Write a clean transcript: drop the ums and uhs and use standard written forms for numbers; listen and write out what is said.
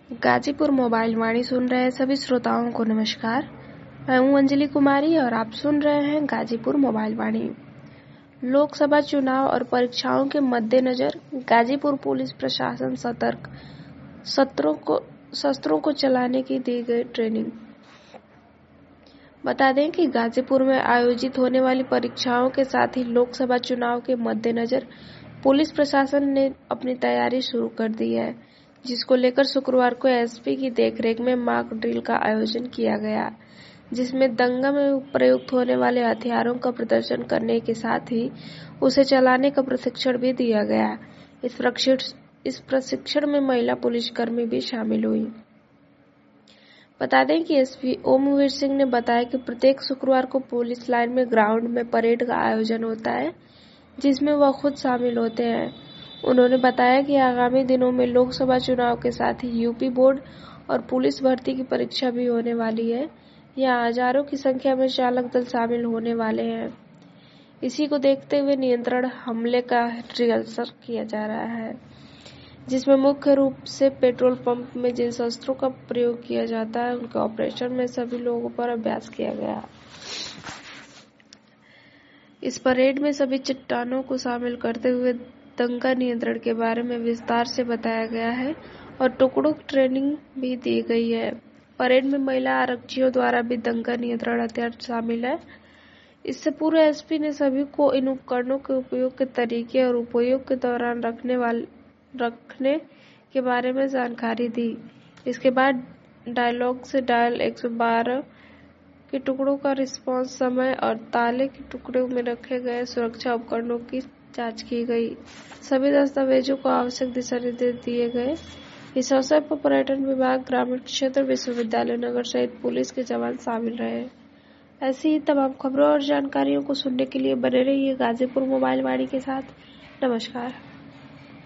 Ghazipur mobile वाणी सुन रहे सभी श्रोताओं को नमस्कार। मैं हूं अंजलि कुमारी और आप सुन रहे हैं गाजीपुर मोबाइल वाणी। लोकसभा चुनाव और परीक्षाओं के मद्देनजर गाजीपुर पुलिस प्रशासन सतर्क, शस्त्रों को चलाने की दी गई ट्रेनिंग। बता दें कि गाजीपुर में आयोजित होने वाली परीक्षाओं के साथ ही लोकसभा चुनाव के मद्देनजर पुलिस प्रशासन ने अपनी तैयारी शुरू कर दी है, जिसको लेकर शुक्रवार को एसपी की देखरेख में मॉक ड्रिल का आयोजन किया गया, जिसमें दंगा में प्रयुक्त होने वाले हथियारों का प्रदर्शन करने के साथ ही उसे चलाने का प्रशिक्षण भी दिया गया। इस प्रशिक्षण में महिला पुलिसकर्मी भी शामिल हुई। बता दें कि एसपी ओमवीर सिंह ने बताया कि प्रत्येक शुक्रवार को पुलिस लाइन में ग्राउंड में परेड का आयोजन होता है, जिसमें वह खुद शामिल होते हैं। उन्होंने बताया कि आगामी दिनों में लोकसभा चुनाव के साथ ही यूपी बोर्ड और पुलिस भर्ती की परीक्षा भी होने वाली है। यहाँ हजारों की संख्या में चालक दल शामिल होने वाले हैं। इसी को देखते हुए नियंत्रण हमले का रिहर्सल किया जा रहा है, जिसमें मुख्य रूप से पेट्रोल पंप में जिन शस्त्रों का प्रयोग किया जाता है उनके ऑपरेशन में सभी लोगों पर अभ्यास किया गया। इस परेड में सभी चट्टानों को शामिल करते हुए दंगा नियंत्रण के बारे में विस्तार से बताया गया है और टुकड़ों की ट्रेनिंग भी दी गई है। परेड में महिला आरक्षियों द्वारा भी दंगा नियंत्रण हथियार शामिल है। इससे पूर्व एसपी ने सभी को इन उपकरणों के उपयोग के तरीके और उपयोग के दौरान रखने के बारे में जानकारी दी। इसके बाद डायलॉग से डायल 112 के टुकड़ों का रिस्पांस समय और ताले के टुकड़ों में रखे गए सुरक्षा उपकरणों की जांच की गई। सभी दस्तावेजों को आवश्यक दिशा निर्देश दिए गए। इस अवसर पर पर्यटन विभाग, ग्रामीण क्षेत्र, विश्वविद्यालय नगर सहित पुलिस के जवान शामिल रहे। ऐसी ही तमाम खबरों और जानकारियों को सुनने के लिए बने रहिए गाजीपुर मोबाइल वाणी के साथ। नमस्कार।